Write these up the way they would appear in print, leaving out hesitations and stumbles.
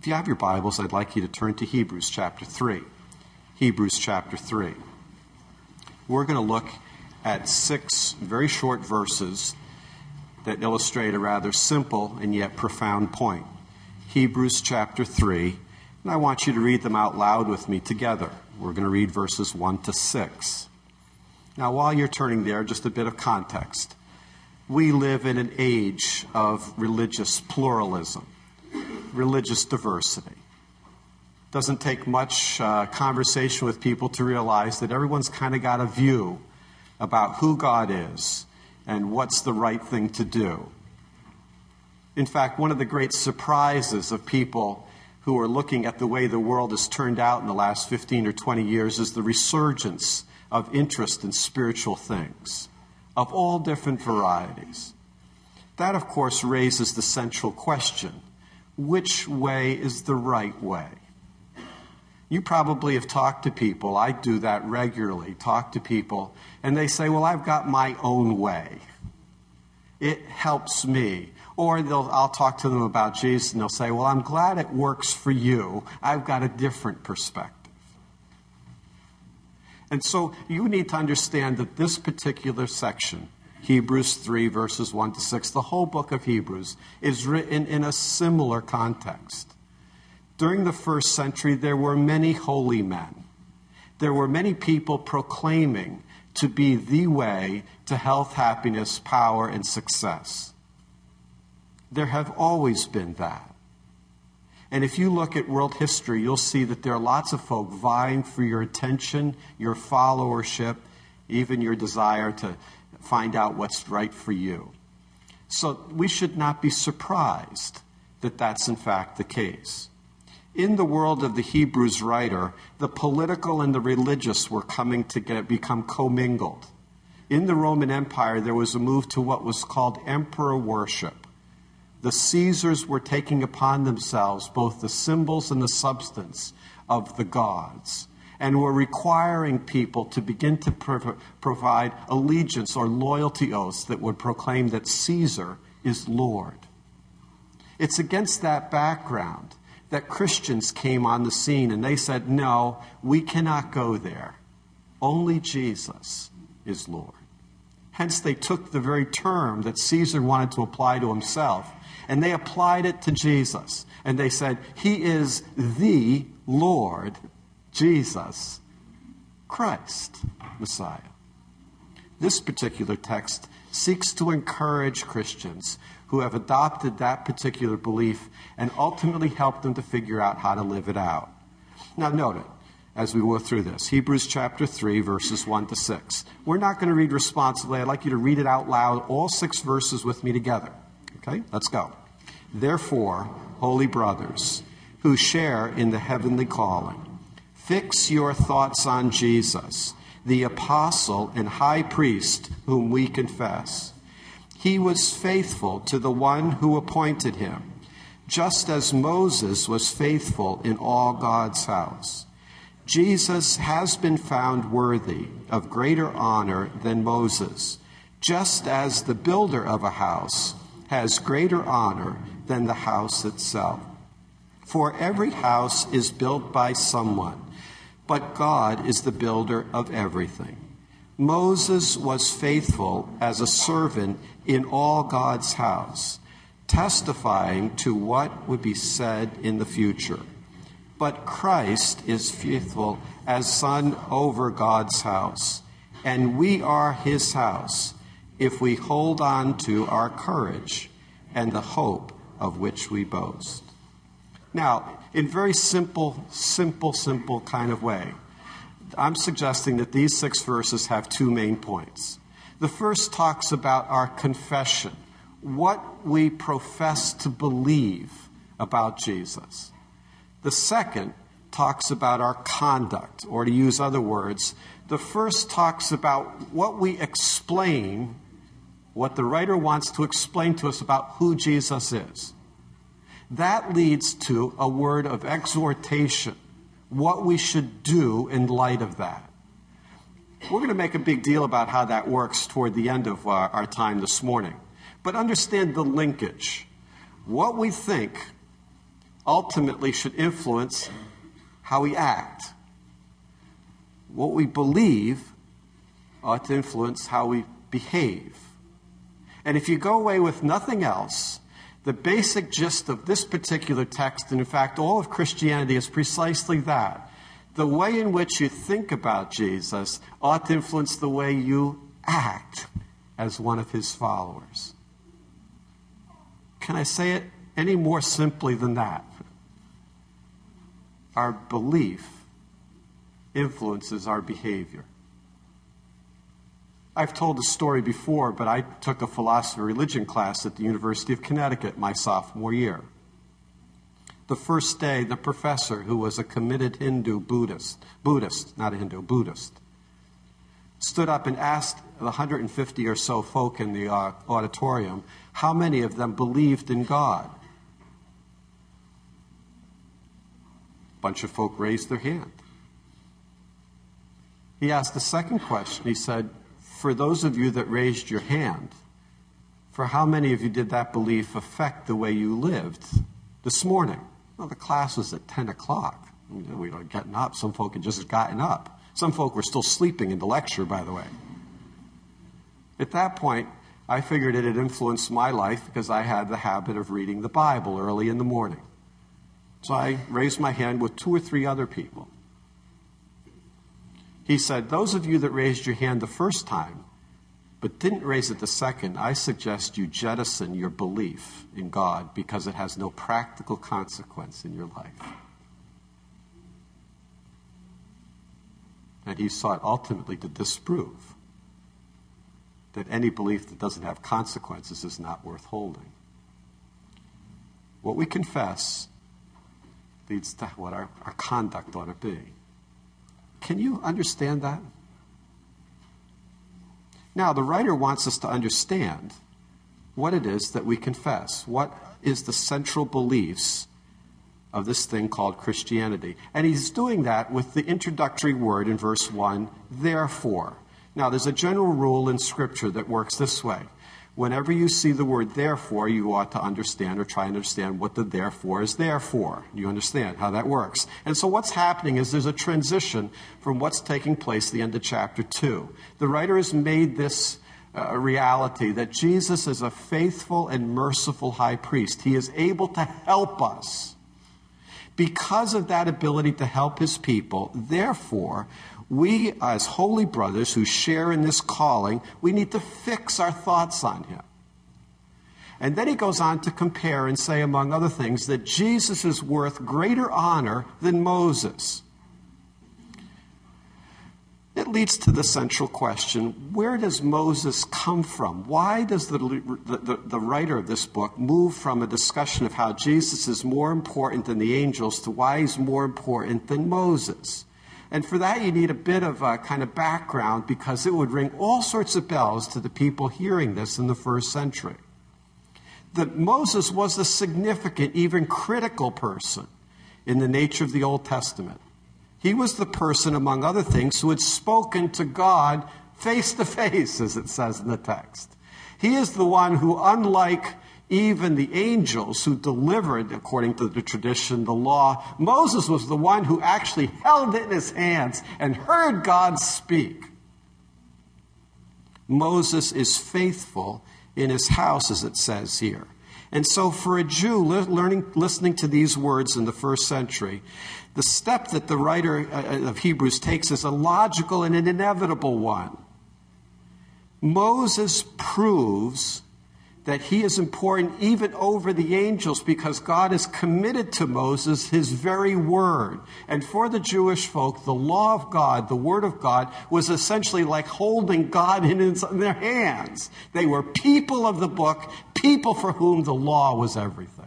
If you have your Bibles, I'd like you to turn to Hebrews chapter 3. Hebrews chapter 3. We're going to look at 6 very short verses that illustrate a rather simple and yet profound point. Hebrews chapter 3, and I want you to read them out loud with me together. We're going to read verses 1 to 6. Now, while you're turning there, just a bit of context. We live in an age of religious pluralism, religious diversity. Doesn't take much conversation with people to realize that everyone's kind of got a view about who God is and what's the right thing to do. In fact, one of the great surprises of people who are looking at the way the world has turned out in the last 15 or 20 years is the resurgence of interest in spiritual things of all different varieties. That, of course, raises the central question: which way is the right way? You probably have talked to people, I do that regularly, talk to people, and they say, well, I've got my own way. It helps me. Or I'll talk to them about Jesus, and they'll say, well, I'm glad it works for you. I've got a different perspective. And so you need to understand that this particular section, Hebrews 3, verses 1 to 6, the whole book of Hebrews, is written in a similar context. During the first century, there were many holy men. There were many people proclaiming to be the way to health, happiness, power, and success. There have always been that. And if you look at world history, you'll see that there are lots of folk vying for your attention, your followership, even your desire to find out what's right for you. So we should not be surprised that that's in fact the case. In the world of the Hebrews writer, the political and the religious were coming to become commingled. In the Roman Empire, there was a move to what was called emperor worship. The Caesars were taking upon themselves both the symbols and the substance of the gods, and were requiring people to begin to provide allegiance or loyalty oaths that would proclaim that Caesar is Lord. It's against that background that Christians came on the scene, and they said, no, we cannot go there. Only Jesus is Lord. Hence, they took the very term that Caesar wanted to apply to himself, and they applied it to Jesus. And they said, he is the Lord, Jesus Christ, Messiah. This particular text seeks to encourage Christians who have adopted that particular belief and ultimately help them to figure out how to live it out. Now, note it as we go through this. Hebrews chapter 3, verses 1 to 6. We're not going to read responsibly. I'd like you to read it out loud, all 6 verses with me together. Okay, let's go. Therefore, holy brothers, who share in the heavenly calling, fix your thoughts on Jesus, the apostle and high priest whom we confess. He was faithful to the one who appointed him, just as Moses was faithful in all God's house. Jesus has been found worthy of greater honor than Moses, just as the builder of a house has greater honor than the house itself. For every house is built by someone, but God is the builder of everything. Moses was faithful as a servant in all God's house, testifying to what would be said in the future. But Christ is faithful as son over God's house, and we are his house if we hold on to our courage and the hope of which we boast. Now, in very simple kind of way, I'm suggesting that these 6 verses have 2 main points. The first talks about our confession, what we profess to believe about Jesus. The second talks about our conduct, or to use other words, the first talks about what we explain, what the writer wants to explain to us about who Jesus is. That leads to a word of exhortation, what we should do in light of that. We're going to make a big deal about how that works toward the end of our time this morning. But understand the linkage. What we think ultimately should influence how we act. What we believe ought to influence how we behave. And if you go away with nothing else, the basic gist of this particular text, and in fact all of Christianity, is precisely that. The way in which you think about Jesus ought to influence the way you act as one of his followers. Can I say it any more simply than that? Our belief influences our behavior. I've told the story before, but I took a philosophy of religion class at the University of Connecticut my sophomore year. The first day, the professor, who was a committed Buddhist, stood up and asked the 150 or so folk in the auditorium how many of them believed in God. A bunch of folk raised their hand. He asked the second question. He said, for those of you that raised your hand, for how many of you did that belief affect the way you lived this morning? Well, the class was at 10 o'clock. We were getting up. Some folk had just gotten up. Some folk were still sleeping in the lecture, by the way. At that point, I figured it had influenced my life because I had the habit of reading the Bible early in the morning. So I raised my hand with 2 or 3 other people. He said, those of you that raised your hand the first time, but didn't raise it the second, I suggest you jettison your belief in God because it has no practical consequence in your life. And he sought ultimately to disprove that any belief that doesn't have consequences is not worth holding. What we confess leads to what our conduct ought to be. Can you understand that? Now, the writer wants us to understand what it is that we confess. What is the central beliefs of this thing called Christianity? And he's doing that with the introductory word in verse 1, therefore. Now, there's a general rule in Scripture that works this way. Whenever you see the word therefore, you ought to understand or try and understand what the therefore is there for. You understand how that works. And so what's happening is there's a transition from what's taking place at the end of chapter 2. The writer has made this reality that Jesus is a faithful and merciful high priest. He is able to help us. Because of that ability to help his people, therefore, we as holy brothers who share in this calling, we need to fix our thoughts on him. And then he goes on to compare and say, among other things, that Jesus is worth greater honor than Moses. It leads to the central question, where does Moses come from? Why does the writer of this book move from a discussion of how Jesus is more important than the angels to why he's more important than Moses? And for that, you need a bit of a kind of background because it would ring all sorts of bells to the people hearing this in the first century. That Moses was a significant, even critical person in the nature of the Old Testament. He was the person, among other things, who had spoken to God face to face, as it says in the text. He is the one who, unlike even the angels who delivered, according to the tradition, the law, Moses was the one who actually held it in his hands and heard God speak. Moses is faithful in his house, as it says here. And so for a Jew listening to these words in the first century, the step that the writer of Hebrews takes is a logical and an inevitable one. Moses proves that he is important even over the angels because God has committed to Moses his very word. And for the Jewish folk, the law of God, the word of God, was essentially like holding God in their hands. They were people of the book, people for whom the law was everything.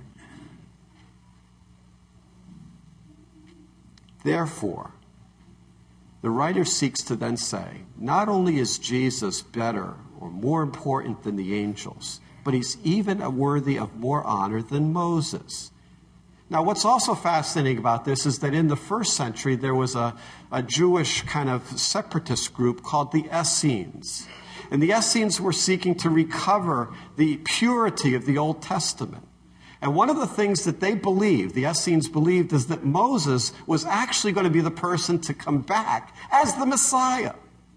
Therefore, the writer seeks to then say, not only is Jesus better or more important than the angels, but he's even worthy of more honor than Moses. Now, what's also fascinating about this is that in the first century, there was a Jewish kind of separatist group called the Essenes. And the Essenes were seeking to recover the purity of the Old Testament. And one of the things that they believed, the Essenes believed, is that Moses was actually going to be the person to come back as the Messiah.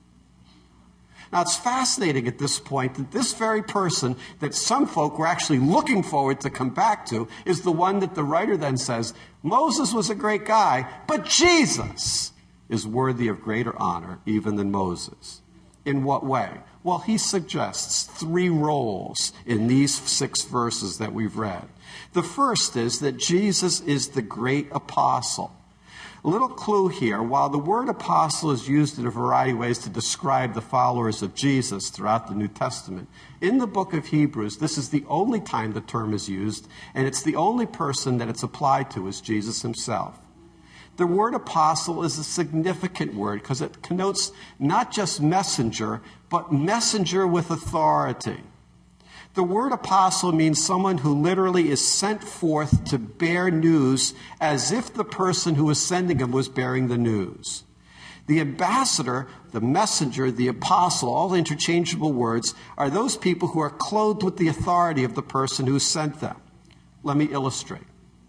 Now, it's fascinating at this point that this very person that some folk were actually looking forward to come back to is the one that the writer then says, Moses was a great guy, but Jesus is worthy of greater honor even than Moses. In what way? Well, he suggests 3 roles in these 6 verses that we've read. The first is that Jesus is the great apostle. A little clue here, while the word apostle is used in a variety of ways to describe the followers of Jesus throughout the New Testament, in the book of Hebrews, this is the only time the term is used, and it's the only person that it's applied to is Jesus himself. The word apostle is a significant word because it connotes not just messenger, but messenger with authority. The word apostle means someone who literally is sent forth to bear news as if the person who was sending him was bearing the news. The ambassador, the messenger, the apostle, all interchangeable words, are those people who are clothed with the authority of the person who sent them. Let me illustrate.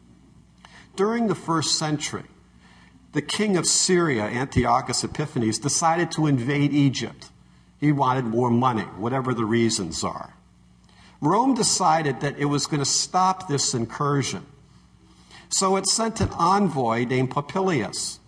During the 1st century, the king of Syria, Antiochus Epiphanes, decided to invade Egypt. He wanted more money, whatever the reasons are. Rome decided that it was going to stop this incursion. So it sent an envoy named Popilius.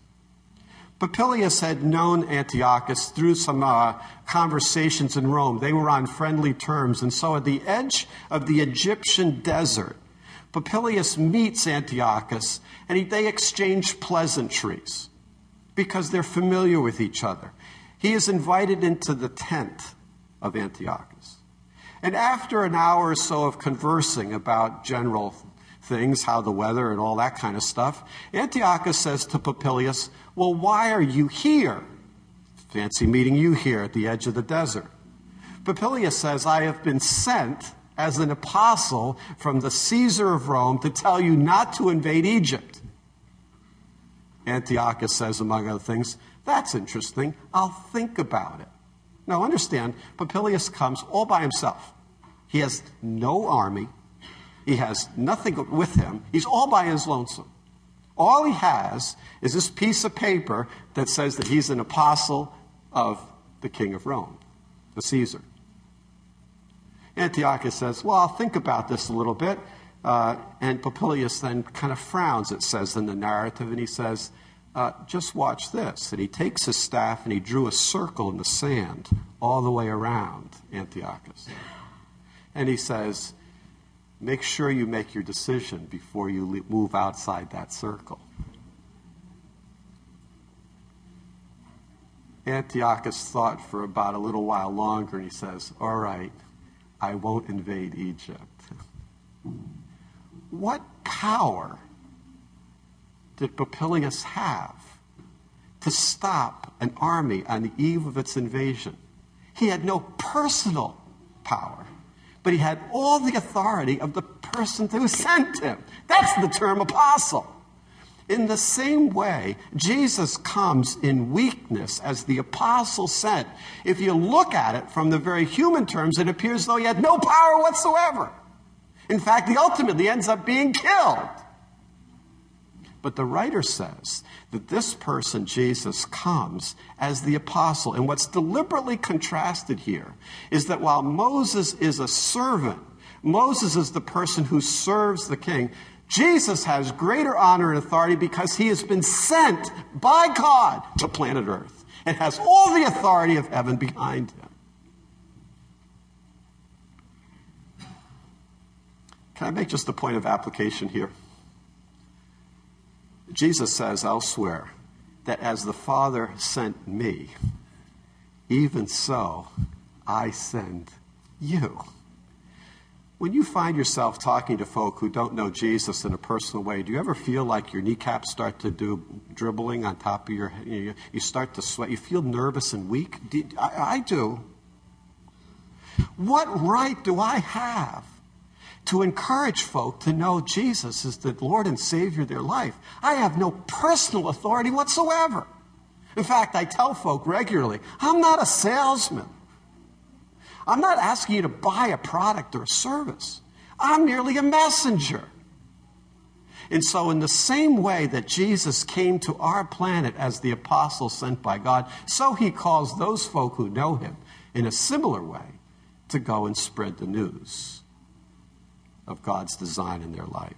Popilius had known Antiochus through some conversations in Rome. They were on friendly terms. And so at the edge of the Egyptian desert, Popilius meets Antiochus, and they exchange pleasantries because they're familiar with each other. He is invited into the tent of Antiochus. And after an hour or so of conversing about general things, how the weather and all that kind of stuff, Antiochus says to Popilius, well, why are you here? Fancy meeting you here at the edge of the desert. Popilius says, I have been sent as an apostle from the Caesar of Rome to tell you not to invade Egypt. Antiochus says, among other things, that's interesting. I'll think about it. Now understand, Popilius comes all by himself. He has no army. He has nothing with him. He's all by his lonesome. All he has is this piece of paper that says that he's an apostle of the king of Rome, the Caesar. Antiochus says, well, I'll think about this a little bit. And Popilius then kind of frowns, it says in the narrative, and he says, just watch this. And he takes his staff and he drew a circle in the sand all the way around Antiochus. And he says, make sure you make your decision before you move outside that circle. Antiochus thought for about a little while longer, and he says, all right, I won't invade Egypt. What power did Popilius have to stop an army on the eve of its invasion? He had no personal power, but he had all the authority of the person who sent him. That's the term apostle. In the same way, Jesus comes in weakness as the apostle sent. If you look at it from the very human terms, it appears as though he had no power whatsoever. In fact, he ultimately ends up being killed. But the writer says that this person, Jesus, comes as the apostle. And what's deliberately contrasted here is that while Moses is a servant, Moses is the person who serves the king, Jesus has greater honor and authority because he has been sent by God to planet Earth and has all the authority of heaven behind him. Can I make just a point of application here? Jesus says elsewhere that as the Father sent me, even so I send you. When you find yourself talking to folk who don't know Jesus in a personal way, do you ever feel like your kneecaps start to do dribbling on top of your head? You start to sweat. You feel nervous and weak? I do. What right do I have to encourage folk to know Jesus is the Lord and Savior of their life? I have no personal authority whatsoever. In fact, I tell folk regularly, I'm not a salesman. I'm not asking you to buy a product or a service. I'm merely a messenger. And so in the same way that Jesus came to our planet as the apostle sent by God, so he calls those folk who know him in a similar way to go and spread the news of God's design in their life.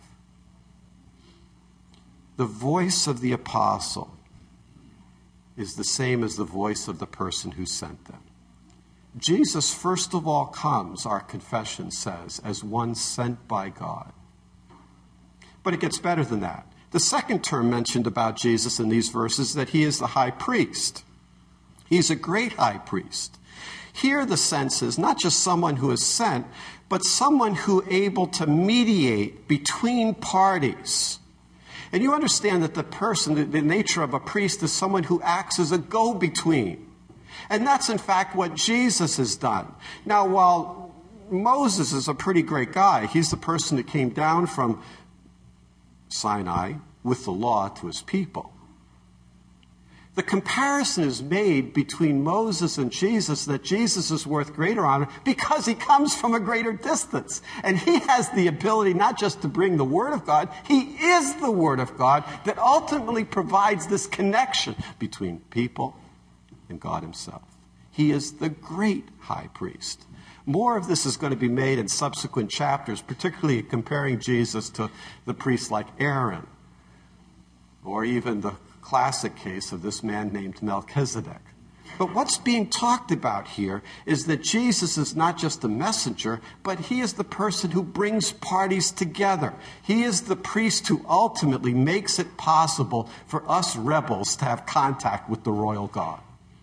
The voice of the apostle is the same as the voice of the person who sent them. Jesus, first of all, comes, our confession says, as one sent by God. But it gets better than that. The second term mentioned about Jesus in these verses is that he is the high priest. He's a great high priest. Here the sense is not just someone who is sent, but someone who is able to mediate between parties. And you understand that the person, the nature of a priest, is someone who acts as a go-between. And that's, in fact, what Jesus has done. Now, while Moses is a pretty great guy, he's the person that came down from Sinai with the law to his people. The comparison is made between Moses and Jesus that Jesus is worth greater honor because he comes from a greater distance. And he has the ability not just to bring the Word of God, he is the Word of God that ultimately provides this connection between people and God himself. He is the great high priest. More of this is going to be made in subsequent chapters, particularly comparing Jesus to the priests like Aaron, or even the classic case of this man named Melchizedek. But what's being talked about here is that Jesus is not just a messenger, but he is the person who brings parties together. He is the priest who ultimately makes it possible for us rebels to have contact with the royal God.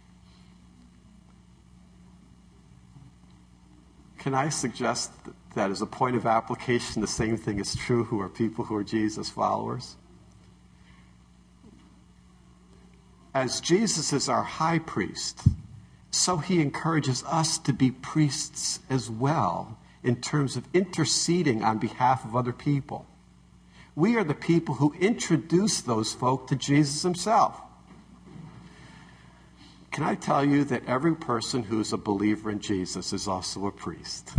Can I suggest that as a point of application, the same thing is true who are people who are Jesus followers? As Jesus is our high priest, so he encourages us to be priests as well in terms of interceding on behalf of other people. We are the people who introduce those folk to Jesus himself. Can I tell you that every person who is a believer in Jesus is also a priest?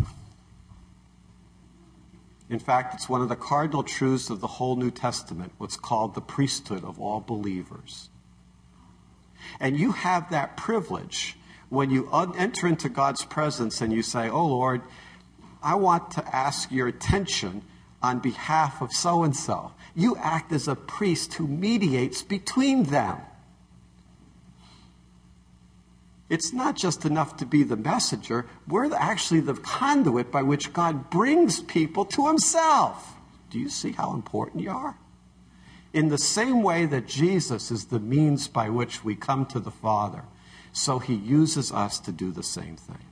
In fact, it's one of the cardinal truths of the whole New Testament, what's called the priesthood of all believers. And you have that privilege when you enter into God's presence and you say, "Oh Lord, I want to ask your attention on behalf of so-and-so." You act as a priest who mediates between them. It's not just enough to be the messenger. We're actually the conduit by which God brings people to himself. Do you see how important you are? In the same way that Jesus is the means by which we come to the Father, so he uses us to do the same thing.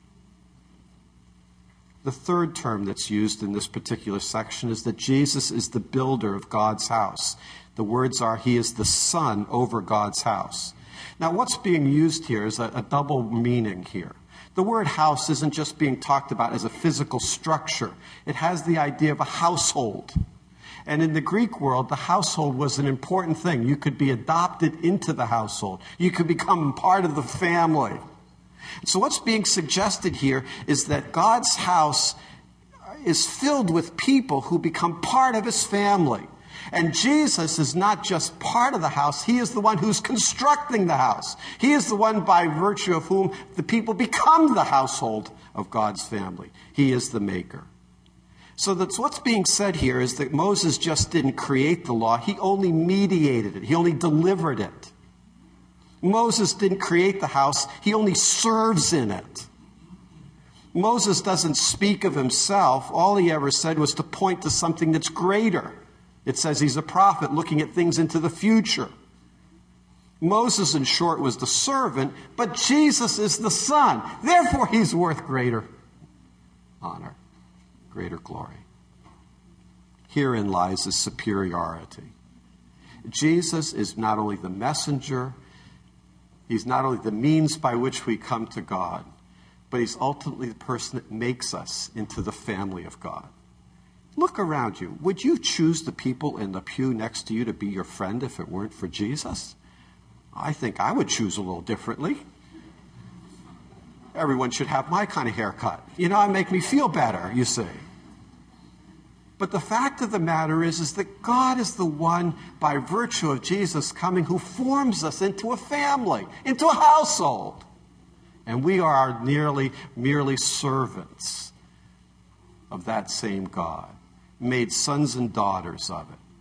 The third term that's used in this particular section is that Jesus is the builder of God's house. The words are, he is the son over God's house. Now, what's being used here is a double meaning here. The word house isn't just being talked about as a physical structure. It has the idea of a household. And in the Greek world, the household was an important thing. You could be adopted into the household. You could become part of the family. So what's being suggested here is that God's house is filled with people who become part of his family. And Jesus is not just part of the house. He is the one who's constructing the house. He is the one by virtue of whom the people become the household of God's family. He is the maker. So that's what's being said here is that Moses just didn't create the law. He only mediated it. He only delivered it. Moses didn't create the house. He only serves in it. Moses doesn't speak of himself. All he ever said was to point to something that's greater. It says he's a prophet looking at things into the future. Moses, in short, was the servant, but Jesus is the son. Therefore, he's worth greater honor, greater glory. Herein lies his superiority. Jesus is not only the messenger, he's not only the means by which we come to God, but he's ultimately the person that makes us into the family of God. Look around you. Would you choose the people in the pew next to you to be your friend if it weren't for Jesus? I think I would choose a little differently. Everyone should have my kind of haircut. It make me feel better, you see. But the fact of the matter is that God is the one, by virtue of Jesus coming, who forms us into a family, into a household. And we are merely servants of that same God, made sons and daughters of it.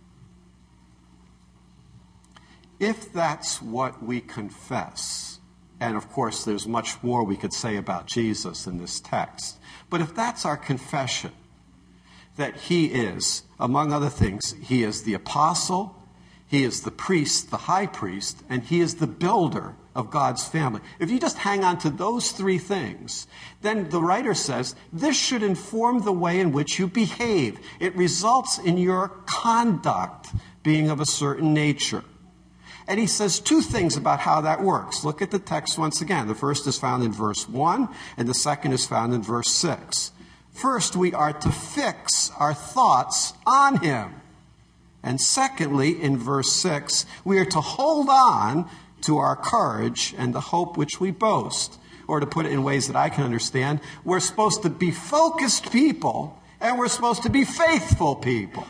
If that's what we confess, and of course there's much more we could say about Jesus in this text, but if that's our confession, that he is, among other things, he is the apostle, he is the priest, the high priest, and he is the builder of God's family. If you just hang on to those three things, then the writer says, this should inform the way in which you behave. It results in your conduct being of a certain nature. And he says two things about how that works. Look at the text once again. The first is found in verse 1, and the second is found in verse 6. First, we are to fix our thoughts on him. And secondly, in verse 6, we are to hold on to our courage and the hope which we boast. Or to put it in ways that I can understand, we're supposed to be focused people, and we're supposed to be faithful people.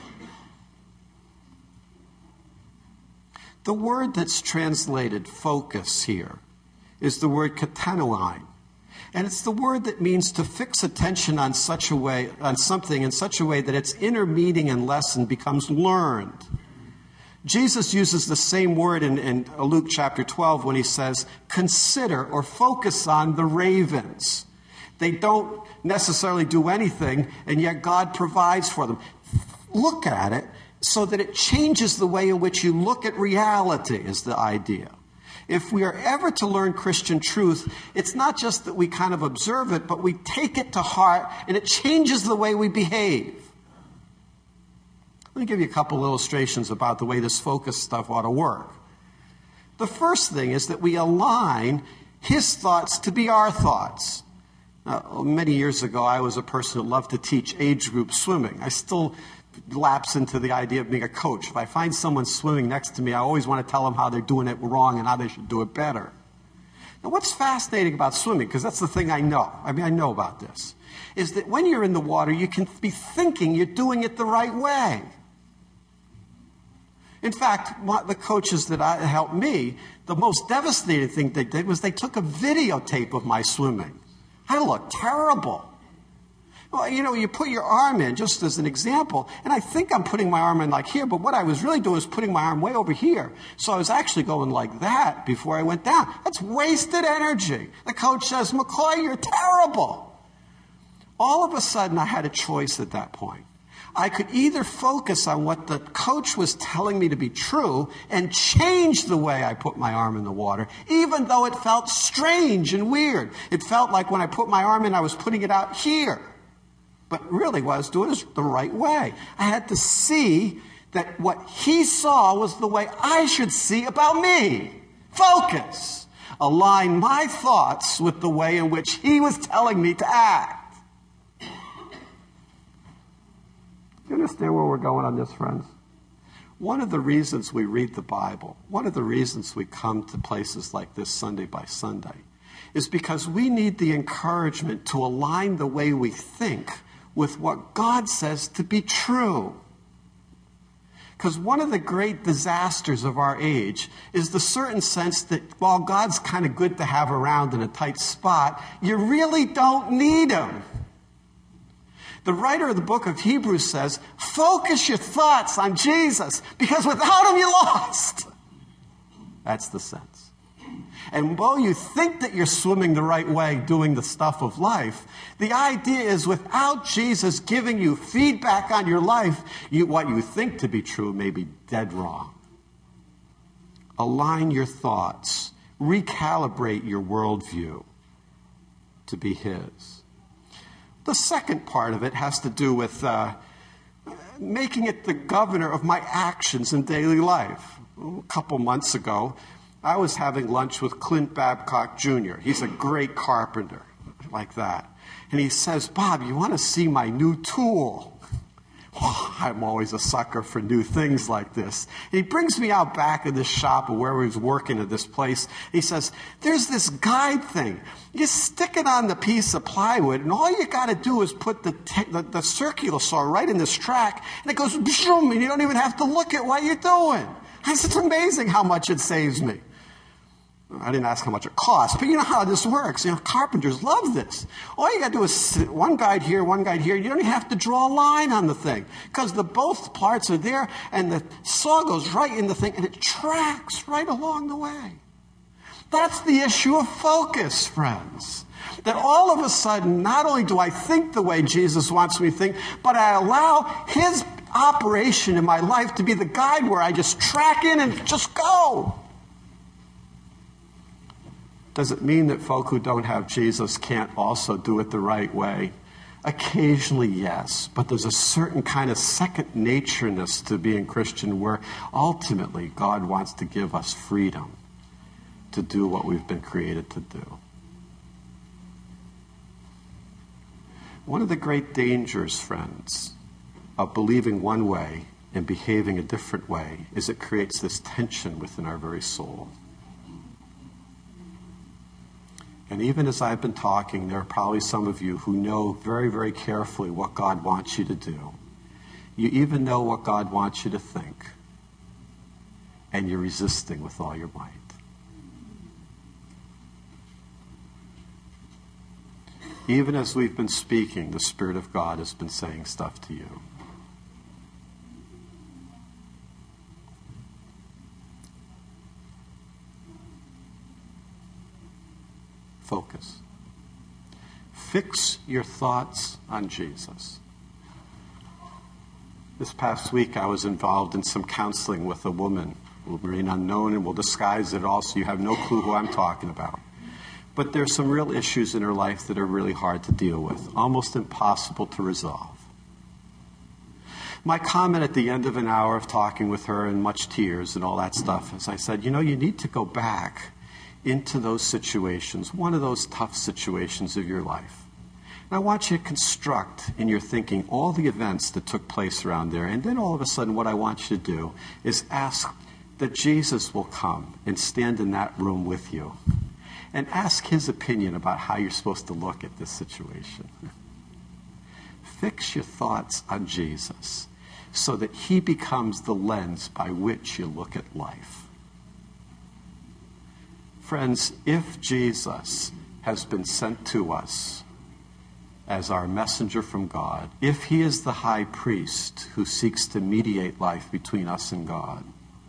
The word that's translated focus here is the word katenoline. And it's the word that means to fix attention on something in such a way that its inner meaning and lesson becomes learned. Jesus uses the same word in Luke chapter 12 when he says, consider or focus on the ravens. They don't necessarily do anything, and yet God provides for them. Look at it so that it changes the way in which you look at reality, is the idea. If we are ever to learn Christian truth, it's not just that we kind of observe it, but we take it to heart, and it changes the way we behave. Let me give you a couple illustrations about the way this focus stuff ought to work. The first thing is that we align his thoughts to be our thoughts. Many years ago, I was a person who loved to teach age group swimming. I still lapse into the idea of being a coach. If I find someone swimming next to me, I always want to tell them how they're doing it wrong and how they should do it better. Now, what's fascinating about swimming, because that's the thing I know about this, is that when you're in the water, you can be thinking you're doing it the right way. In fact, the coaches that helped me, the most devastating thing they did was they took a videotape of my swimming. I looked terrible. Well, you put your arm in, just as an example, and I think I'm putting my arm in like here, but what I was really doing was putting my arm way over here. So I was actually going like that before I went down. That's wasted energy. The coach says, McCoy, you're terrible. All of a sudden, I had a choice at that point. I could either focus on what the coach was telling me to be true and change the way I put my arm in the water, even though it felt strange and weird. It felt like when I put my arm in, I was putting it out here. But really what I was doing is the right way. I had to see that what he saw was the way I should see about me. Focus. Align my thoughts with the way in which he was telling me to act. Do you understand where we're going on this, friends? One of the reasons we read the Bible, one of the reasons we come to places like this Sunday by Sunday, is because we need the encouragement to align the way we think with what God says to be true. Because one of the great disasters of our age is the certain sense that while God's kind of good to have around in a tight spot, you really don't need him. The writer of the book of Hebrews says, focus your thoughts on Jesus, because without him you're lost. That's the sense. And while you think that you're swimming the right way, doing the stuff of life, the idea is without Jesus giving you feedback on your life, what you think to be true may be dead wrong. Align your thoughts. Recalibrate your worldview to be his. The second part of it has to do with making it the governor of my actions in daily life. A couple months ago, I was having lunch with Clint Babcock Jr. He's a great carpenter, like that. And he says, Bob, you want to see my new tool? Oh, I'm always a sucker for new things like this. He brings me out back of this shop or where he was working at this place. He says, there's this guide thing. You stick it on the piece of plywood, and all you got to do is put the circular saw right in this track, and it goes, boom, and you don't even have to look at what you're doing. I said, it's amazing how much it saves me. I didn't ask how much it costs, but you know how this works. You know, carpenters love this. All you got to do is one guide here, one guide here. You don't even have to draw a line on the thing because both parts are there, and the saw goes right in the thing, and it tracks right along the way. That's the issue of focus, friends. That all of a sudden, not only do I think the way Jesus wants me to think, but I allow his operation in my life to be the guide where I just track in and just go. Does it mean that folk who don't have Jesus can't also do it the right way? Occasionally, yes. But there's a certain kind of second natureness to being Christian where ultimately God wants to give us freedom to do what we've been created to do. One of the great dangers, friends, of believing one way and behaving a different way is it creates this tension within our very soul. And even as I've been talking, there are probably some of you who know very, very carefully what God wants you to do. You even know what God wants you to think. And you're resisting with all your might. Even as we've been speaking, the Spirit of God has been saying stuff to you. Focus. Fix your thoughts on Jesus. This past week, I was involved in some counseling with a woman who will remain unknown and will disguise it all, so you have no clue who I'm talking about. But there's some real issues in her life that are really hard to deal with, almost impossible to resolve. My comment at the end of an hour of talking with her and much tears and all that stuff is I said, you need to go back into those situations, one of those tough situations of your life. And I want you to construct in your thinking all the events that took place around there. And then all of a sudden what I want you to do is ask that Jesus will come and stand in that room with you and ask his opinion about how you're supposed to look at this situation. Fix your thoughts on Jesus so that he becomes the lens by which you look at life. Friends, if Jesus has been sent to us as our messenger from God, if he is the high priest who seeks to mediate life between us and God,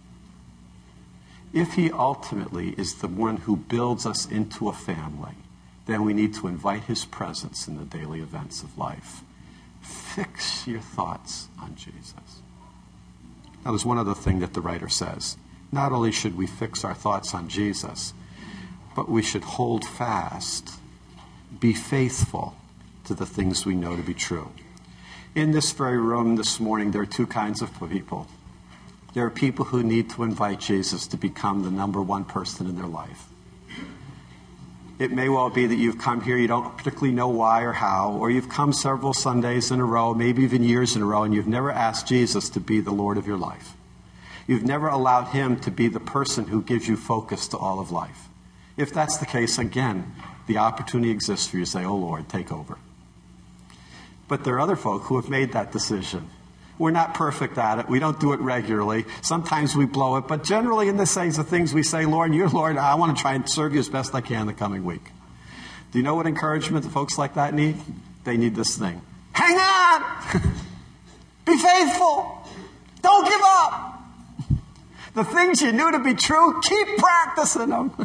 if he ultimately is the one who builds us into a family, then we need to invite his presence in the daily events of life. Fix your thoughts on Jesus. Now, there's one other thing that the writer says. Not only should we fix our thoughts on Jesus, but we should hold fast, be faithful to the things we know to be true. In this very room this morning, there are two kinds of people. There are people who need to invite Jesus to become the number one person in their life. It may well be that you've come here, you don't particularly know why or how, or you've come several Sundays in a row, maybe even years in a row, and you've never asked Jesus to be the Lord of your life. You've never allowed him to be the person who gives you focus to all of life. If that's the case, again, the opportunity exists for you to say, oh Lord, take over. But there are other folk who have made that decision. We're not perfect at it. We don't do it regularly. Sometimes we blow it. But generally in the sense of things we say, Lord, you're Lord, I want to try and serve you as best I can the coming week. Do you know what encouragement the folks like that need? They need this thing. Hang on! Be faithful! Don't give up! The things you knew to be true, keep practicing them.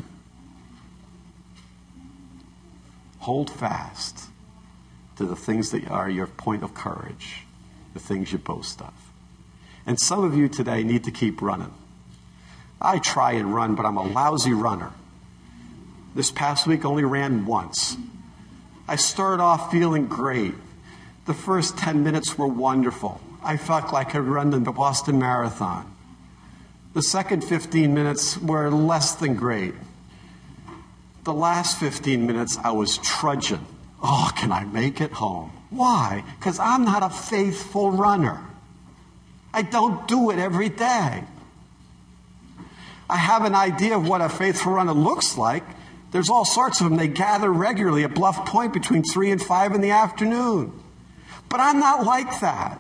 Hold fast to the things that are your point of courage, the things you boast of. And some of you today need to keep running. I try and run, but I'm a lousy runner. This past week only ran once. I started off feeling great. The first 10 minutes were wonderful. I felt like I run the Boston Marathon. The second 15 minutes were less than great. The last 15 minutes, I was trudging. Oh, can I make it home? Why? Because I'm not a faithful runner. I don't do it every day. I have an idea of what a faithful runner looks like. There's all sorts of them. They gather regularly at Bluff Point between 3 and 5 in the afternoon. But I'm not like that.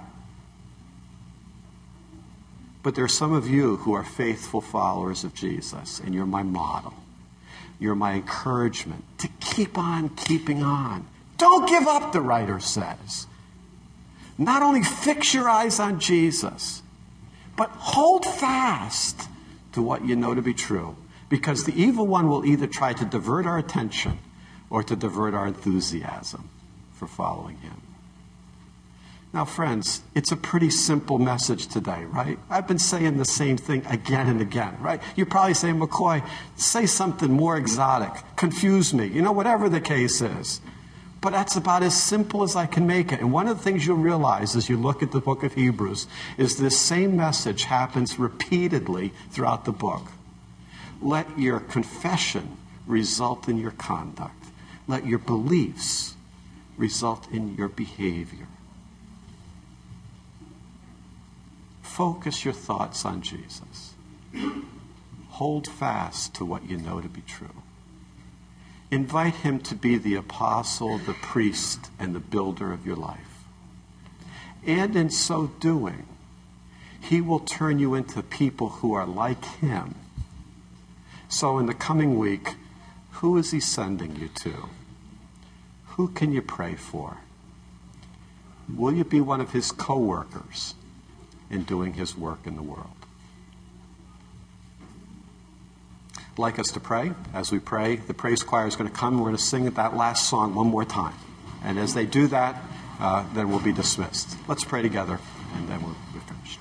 But there are some of you who are faithful followers of Jesus, and you're my model. You're my encouragement to keep on keeping on. Don't give up, the writer says. Not only fix your eyes on Jesus, but hold fast to what you know to be true. Because the evil one will either try to divert our attention or to divert our enthusiasm for following him. Now, friends, it's a pretty simple message today, right? I've been saying the same thing again and again, right? You're probably saying, McCoy, say something more exotic, confuse me, whatever the case is. But that's about as simple as I can make it. And one of the things you'll realize as you look at the book of Hebrews is this same message happens repeatedly throughout the book. Let your confession result in your conduct. Let your beliefs result in your behavior. Focus your thoughts on Jesus. Hold fast to what you know to be true. Invite him to be the apostle, the priest, and the builder of your life. And in so doing, he will turn you into people who are like him. So in the coming week, who is he sending you to? Who can you pray for? Will you be one of his co-workers in doing his work in the world? I'd like us to pray. As we pray, the praise choir is going to come. We're going to sing that last song one more time. And as they do that, then we'll be dismissed. Let's pray together, and then we're finished.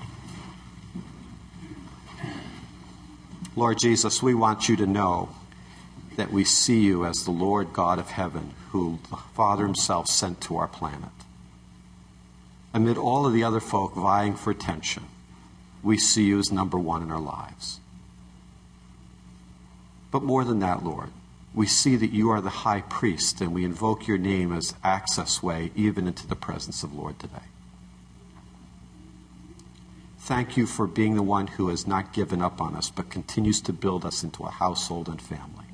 Lord Jesus, we want you to know that we see you as the Lord God of heaven, who the Father himself sent to our planet. Amid all of the other folk vying for attention, we see you as number one in our lives. But more than that, Lord, we see that you are the high priest, and we invoke your name as access way even into the presence of Lord today. Thank you for being the one who has not given up on us, but continues to build us into a household and family.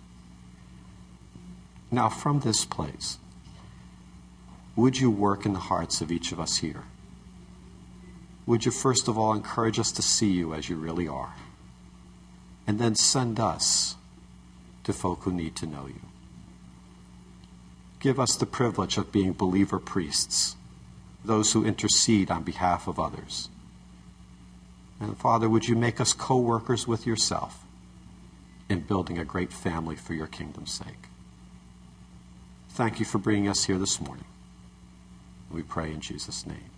Now, from this place, would you work in the hearts of each of us here? Would you first of all encourage us to see you as you really are? And then send us to folk who need to know you. Give us the privilege of being believer priests, those who intercede on behalf of others. And Father, would you make us co-workers with yourself in building a great family for your kingdom's sake? Thank you for bringing us here this morning. We pray in Jesus' name.